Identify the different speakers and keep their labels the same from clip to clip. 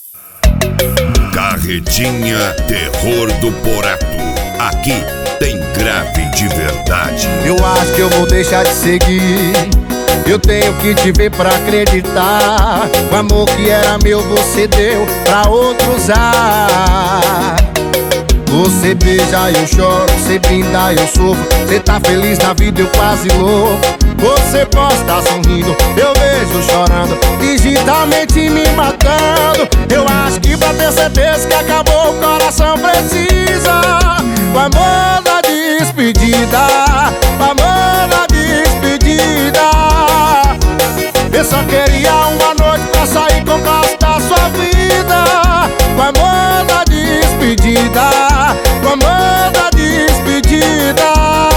Speaker 1: Carretinha Terror do Porato. Aqui tem grave de verdade.
Speaker 2: Eu acho que eu vou deixar de seguir. Eu tenho que te ver pra acreditar. O amor que era meu você deu pra outro usar. Você beija, eu choro, você brinda, eu sofro. Você tá feliz na vida, eu quase louco. Você posta sorrindo, eu vejo chorando, digitalmente me matando. Eu acho que pra ter certeza que acabou, o coração precisa o amor da despedida, o amor da despedida. Eu só queria uma noite pra sair com o gosto da sua vida. O amor da despedida, o amor da despedida.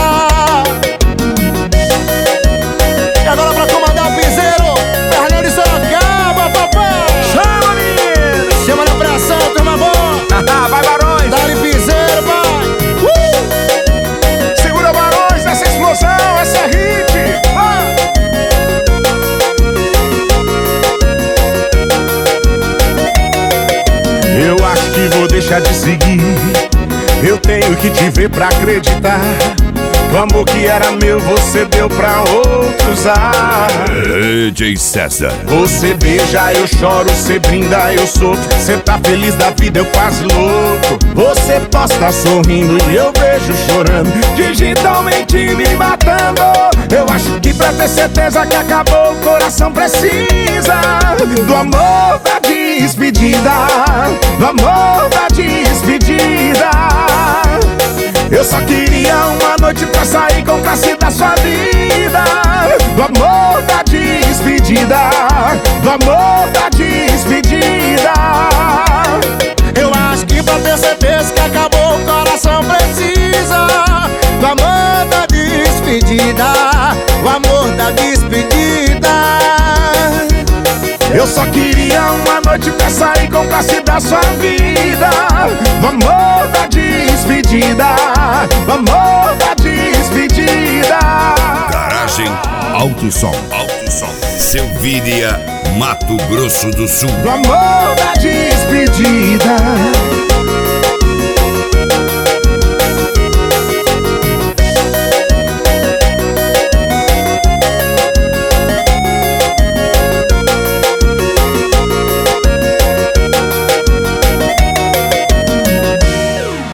Speaker 2: E agora pra comandar o piseiro, Fernando de Sorocaba, papai.
Speaker 3: Chama, menino!
Speaker 2: Chama na pressão, turma boa.
Speaker 3: Vai, Barões!
Speaker 2: Dá-lhe piseiro, pai.
Speaker 3: Segura, Barões, essa explosão, essa é hit! Eu acho que vou deixar de seguir. Eu tenho que te ver pra acreditar. O amor que era meu você deu pra outros usar.
Speaker 1: DJ César.
Speaker 3: Você beija, eu choro, você brinda, eu sofro. Você tá feliz da vida, eu quase louco. Você posta sorrindo e eu vejo chorando, digitalmente me matando. Eu acho que pra ter certeza que acabou, o coração precisa do amor da despedida, do amor da despedida. Eu só queria uma noite pra sair com classe da sua vida. Do amor da despedida, do amor da despedida.
Speaker 2: Eu acho que pra ter certeza que acabou, o coração precisa do amor da despedida, o amor da despedida.
Speaker 3: Eu só queria uma noite pra sair com classe da sua vida. Do amor da despedida, do amor da despedida.
Speaker 1: Garagem Alto Som. Alto Som. Selvíria, Mato Grosso do Sul.
Speaker 3: Do amor da despedida.